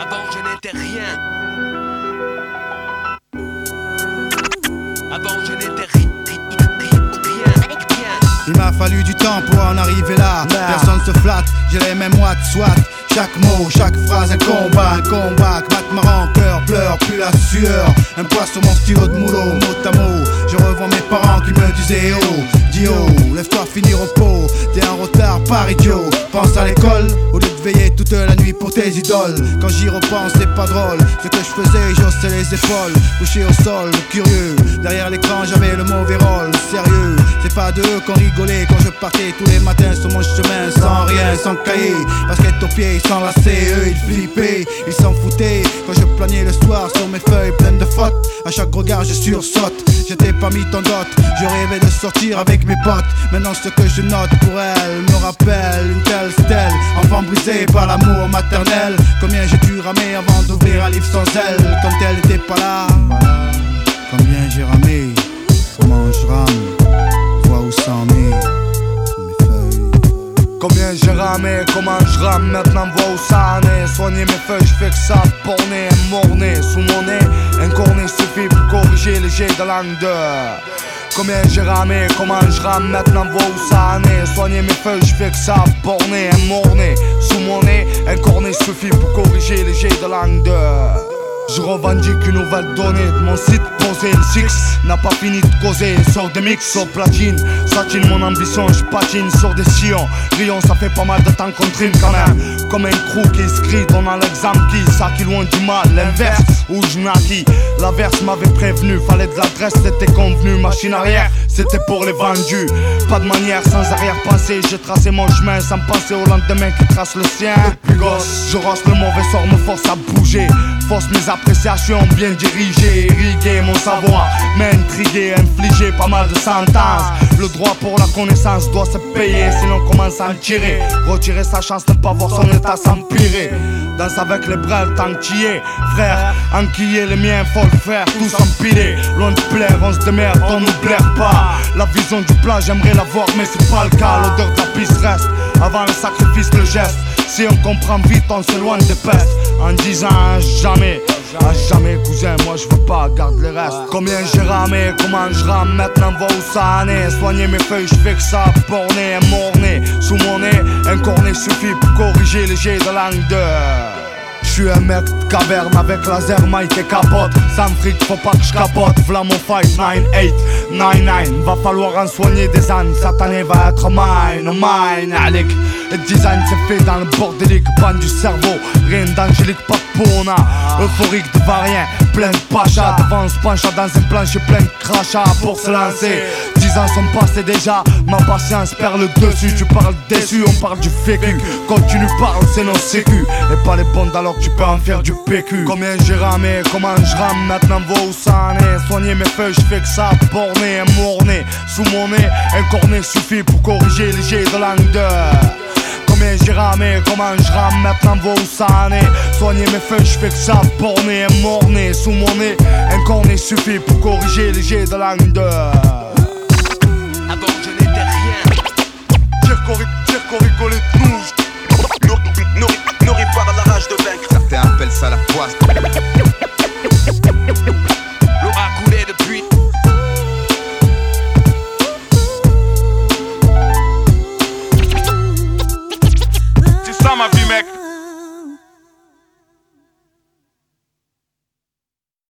Avant je n'étais rien. Avant je n'étais rien. Il m'a fallu du temps pour en arriver là. Personne se flatte, j'ai les mêmes watts, soit. Chaque mot, chaque phrase, un combat que batte ma rancœur, pleure, plus la sueur. Un poids sur mon stylo de moulot, mot à mot. Je revois mes parents qui me disaient oh, dis oh, lève-toi finir au pot. T'es en retard par idiot, pense à l'école au lieu de veiller toute la nuit pour tes idoles. Quand j'y repense c'est pas drôle, ce que je faisais j'haussais les épaules. Couché au sol, curieux, derrière l'écran j'avais le mauvais rôle. Sérieux, c'est pas d'eux qu'on rigolait quand je partais tous les matins sur mon chemin. Sans rien, sans cahier, basket aux pieds, sans lacets. Eux ils flippaient, ils s'en foutaient quand je planais le soir sur mes feuilles pleines de fautes. À chaque regard je sursaute, j'étais parmi tant d'autres. Je rêvais de sortir avec mes potes. Maintenant ce que je note pour elle me rappelle une telle stèle. Enfant brisé par l'amour maternel. Combien j'ai dû ramer avant d'ouvrir un livre sans elle. Quand elle n'était pas là, combien j'ai ramé, comment je rame, vois où ça en est. Combien j'ai ramé, comment je rame, maintenant vois où ça en est. Soigner mes feuilles, je fais que ça, borné, morné. Sous mon nez, un cornet suffit pour corriger les jets de langue de. Combien j'ai ramé, comment je rame, maintenant vois où ça en est. Soigner mes feuilles, je fais que ça, borné, morné. Sous mon nez, un cornet suffit pour corriger les jets de langue de. Je revendique une nouvelle donnée de mon site posé. Le Six n'a pas fini de causer. Sors des mix sur platine, satine mon ambition, je patine sur des sillons. Rion, ça fait pas mal de temps qu'on trime quand même. Comme un crew qui se crie, donnant l'exemple qui ça qui loin du mal. L'inverse, où je naquis. L'averse m'avait prévenu, fallait de l'adresse, c'était convenu. Machine arrière, c'était pour les vendus. Pas de manière, sans arrière-pensée. J'ai tracé mon chemin sans penser au lendemain qui trace le sien. Depuis gosse, je rosse le mauvais sort, me force à bouger. Force mes appréciations bien dirigées, irriguer mon savoir, m'intriguer, infliger pas mal de sentences. Le droit pour la connaissance doit se payer, sinon on commence à le tirer. Retirer sa chance, ne pas voir son état s'empirer. Danse avec les bras, tant qu'il y est, frère. Enquiller les miens, faut le faire, tous empilés. Loin de plaire, on se démerde, on nous blaire pas. La vision du plat, j'aimerais la voir, mais c'est pas le cas. L'odeur de la piste reste, avant le sacrifice, le geste. Si on comprend vite, on s'éloigne des pestes. En disant jamais, à jamais cousin, moi je veux pas, garde les restes. Combien j'ai ramé, comment je rame, maintenant vois où ça en est. Soigner mes feuilles, je fais que ça, borné, morné. Sous mon nez, un cornet suffit pour corriger les jets de langue de. J'suis un mec de caverne avec laser, mic et capote. Sans fric, faut pas que j'capote. V'là mon fight, 9-8, 9-9. Va falloir en soigner des ânes. Cette année va être mine, Alec. Le design c'est fait dans le bordélique, panne du cerveau. Rien d'angélique, pas de pona. Euphorique de varien, plein de pachas. Devant se pencha dans un plancher plein de crachats pour se lancer. 10 ans sont passés déjà, ma patience perd le dessus. Tu parles déçu, on parle du fécu. Continue parle, c'est nos sécu. Et pas les bondes alors que tu peux en faire du PQ. Combien j'ai ramé, comment je rame, maintenant vois où ça en est. Soigner mes feuilles, je fais que ça, borné, morné. Sous mon nez, un cornet suffit pour corriger les jets de langue de. Combien j'ai ramé, comment je rame, maintenant vois où ça en est. Soigner mes feuilles, je fais que ça, borné, morné. Sous mon nez, un cornet suffit pour corriger les jets de langue de. Avant je n'étais rien. Dire qu'on rigolait de nous.